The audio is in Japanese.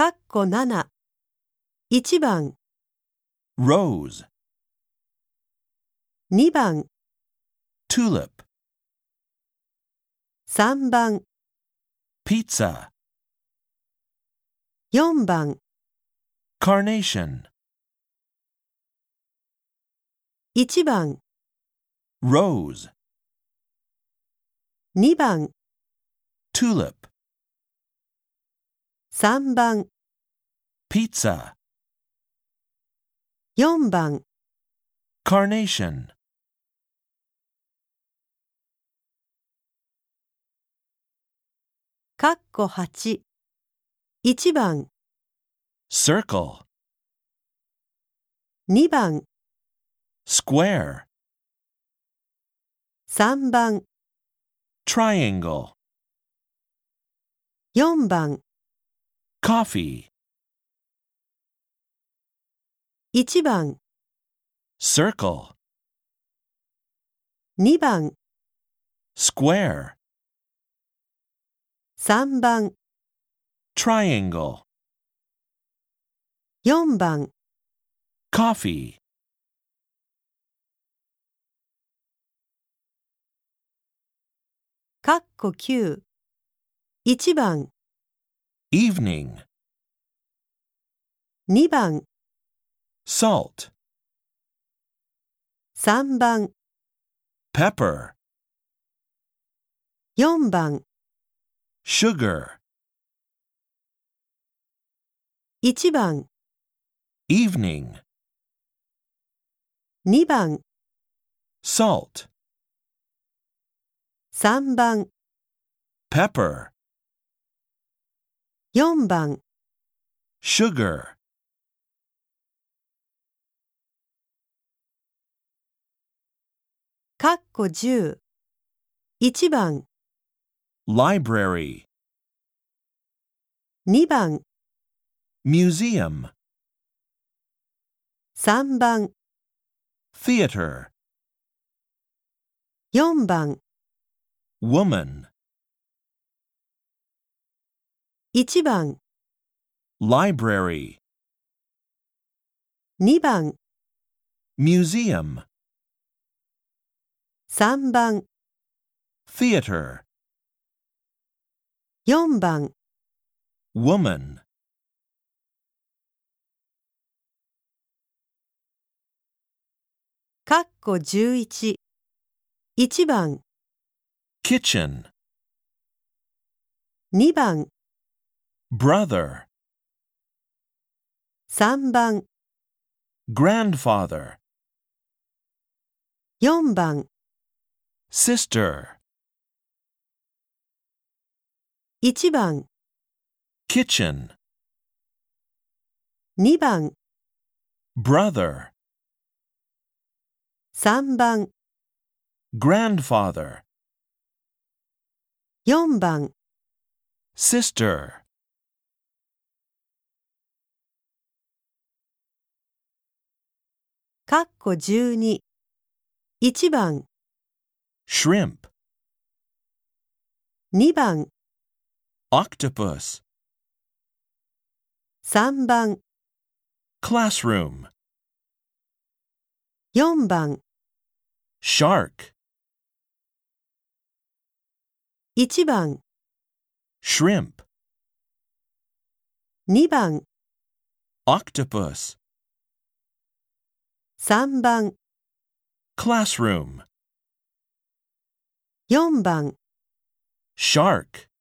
かっこ7、1番、 rose, 2番、 tulip, 3番、 pizza, 4番、 carnation, 1番、 rose, 2番、 tulip, 3番、 pizza, 4番、 carnation, かっこ8、1番、 circle, 2番、 square, 3番、 triangle, 4番、 coffee, 1番、 circle, 2番、 square, 3番、 triangle, 4番、 coffee, かっこ9、1番、 evening, 2番、 salt, 3番、 pepper, 4番、 sugar, 1番、 evening, 2番、 salt, 3番、 pepper, 4番、 sugar, かっこ10、1番、 library, 2番、 museum, 3番、 theater, 4番、 woman, 1番、 library, 2番、 museum, 3番、 theater, 4番、 woman, かっこ11、1番、 kitchen, 2番、 brother, 3番、 grandfather, 4番、 sister, 1番、 kitchen, 2番、 brother, 3番、 grandfather, 4番、 sister, かっこ12、1番、 shrimp, 2番、 octopus, 3番、 classroom, 4番、 shark, 1番、 shrimp, 2番、 octopus, 3番、 classroom, 4番、 shark.